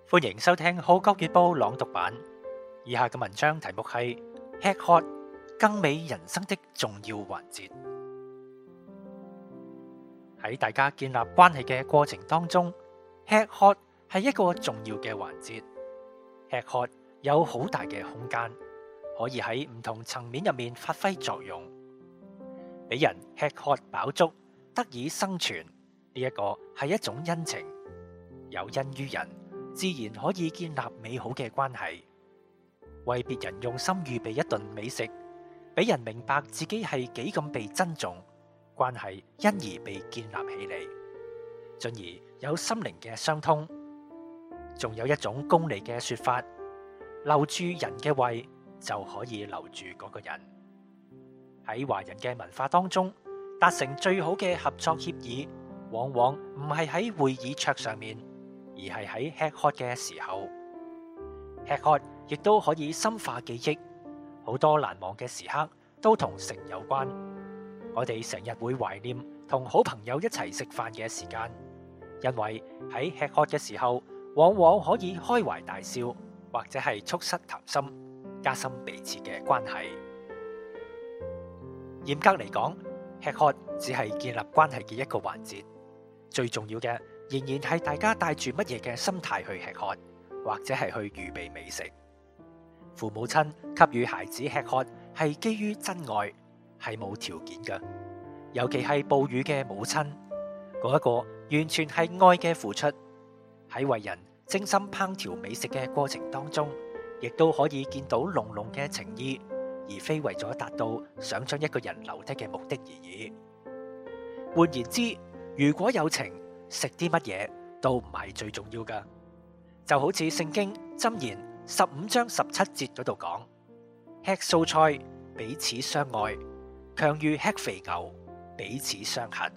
歡迎收聽《號角月報》朗讀版。以下嘅文章題目係吃喝更美人生的重要環節。喺大家建立關係嘅過程當中，吃喝係一個重要嘅環節。吃喝有好大嘅空間，可以喺唔同層面入面發揮作用。俾人吃喝飽足，得以生存，呢一個係一種恩情。有恩於人，自然可以建立美好嘅關係。為別人用心預備一頓美食，俾人明白自己係幾咁被珍重，關係因而被建立起嚟，進而有心靈嘅相通。仲有一種功利嘅說法，留住人嘅胃就可以留住嗰個人。喺華人嘅文化當中，達成最好嘅合作協議，往往唔係喺會議桌上面，而係喺吃喝嘅時候。吃喝亦都可以深化記憶，好多難忘嘅時刻都同食有關。我哋成日會懷念同好朋友一齊食飯嘅時間，因為喺吃喝嘅時候，往往可以開懷大笑，或者係促膝談心，加深彼此嘅關係。嚴格嚟講，吃喝只係建立關係嘅一個環節，最重要嘅仍然係大家帶住乜嘢嘅心態去吃喝，或者係去預備美食。父母親給予孩子吃喝係基於真愛，係冇條件嘅。尤其係哺乳嘅母親，嗰一個完全係愛嘅付出。喺為人精心烹調美食嘅過程當中，亦都可以見到濃濃嘅情意，而非為咗達到想將一個人留低嘅目的而已。換言之，如果有情，食啲乜嘢都唔係最重要噶。就好似聖經箴言15章17節嗰度講：吃素菜彼此相愛，強如吃肥牛彼此相恨。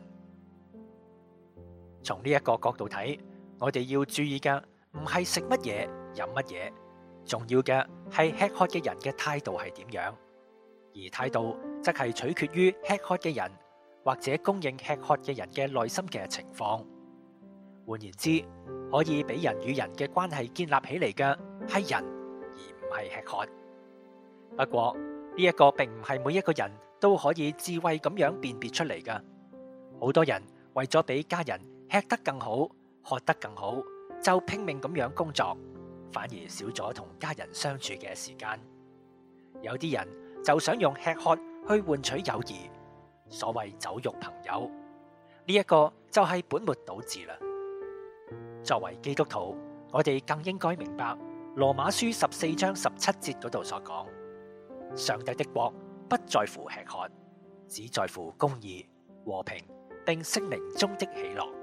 從呢一個角度睇，我哋要注意嘅唔係食乜嘢飲乜嘢，重要嘅係吃喝嘅人嘅態度係點樣，而態度則係取決於吃喝嘅人或者供應吃喝嘅人嘅內心嘅情況。換言之，可以俾人與人嘅關係建立起嚟嘅係人，而唔係吃喝。不過呢一個並唔係每一個人都可以智慧咁樣辨別出嚟㗎。好多人為咗俾家人吃得更好，喝得更好，就拼命咁樣工作，反而少咗同家人相處嘅時間。有啲人就想用吃喝去換取友誼，所謂酒肉朋友，呢一個就係本末倒置啦。作為基督徒，我哋更應該明白羅馬書14章17節嗰度所講：上帝的國不在乎吃喝，只在乎公義、和平，並聖靈中的喜樂。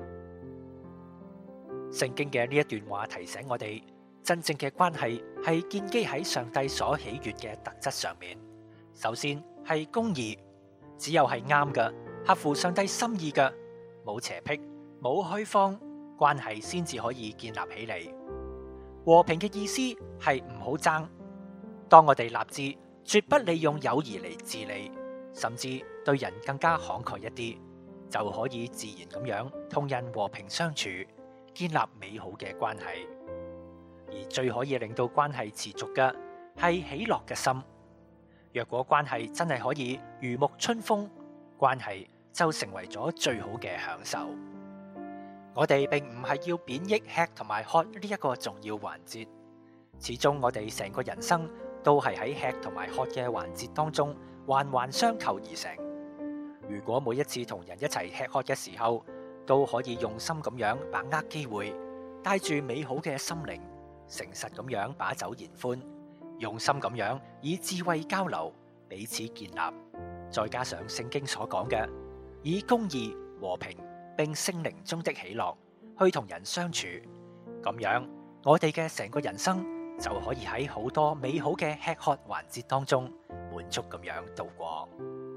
聖經嘅呢一段話提醒我哋，真正嘅關係係建基喺上帝所喜悅嘅特質上面。首先係公義，只有係啱嘅，合乎上帝心意嘅，冇邪僻，冇虛謊，關係先至可以建立起嚟。和平嘅意思係唔好爭。當我哋立志絕不利用友誼嚟自利，甚至對人更加慷慨一啲，就可以自然咁樣同人和平相處，建立美好嘅關係。而最可以令到關係持續嘅係喜樂嘅心。若果關係真係可以如沐春風，關係就成為咗最好嘅享受。我哋並唔係要貶抑吃同埋喝呢一個重要環節，始終我哋成個人生都係喺吃同埋喝嘅環節當中環環相扣而成。如果每一次同人一齊吃喝嘅時候，都可以用心咁樣把握機會，帶住美好嘅心靈，誠實咁樣把酒言歡，用心咁樣以智慧交流，彼此建立，再加上聖經所講嘅以公義、和平並聖靈中的喜樂去同人相處，咁樣我哋嘅成個人生就可以喺好多美好嘅吃喝環節當中滿足咁樣度過。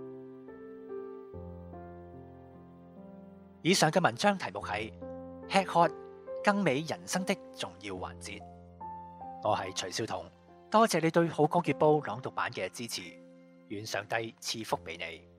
以上嘅文章題目係吃喝更美人生的重要環節。我係徐少彤，多謝你對《號角月報》朗讀版嘅支持，願上帝賜福俾你。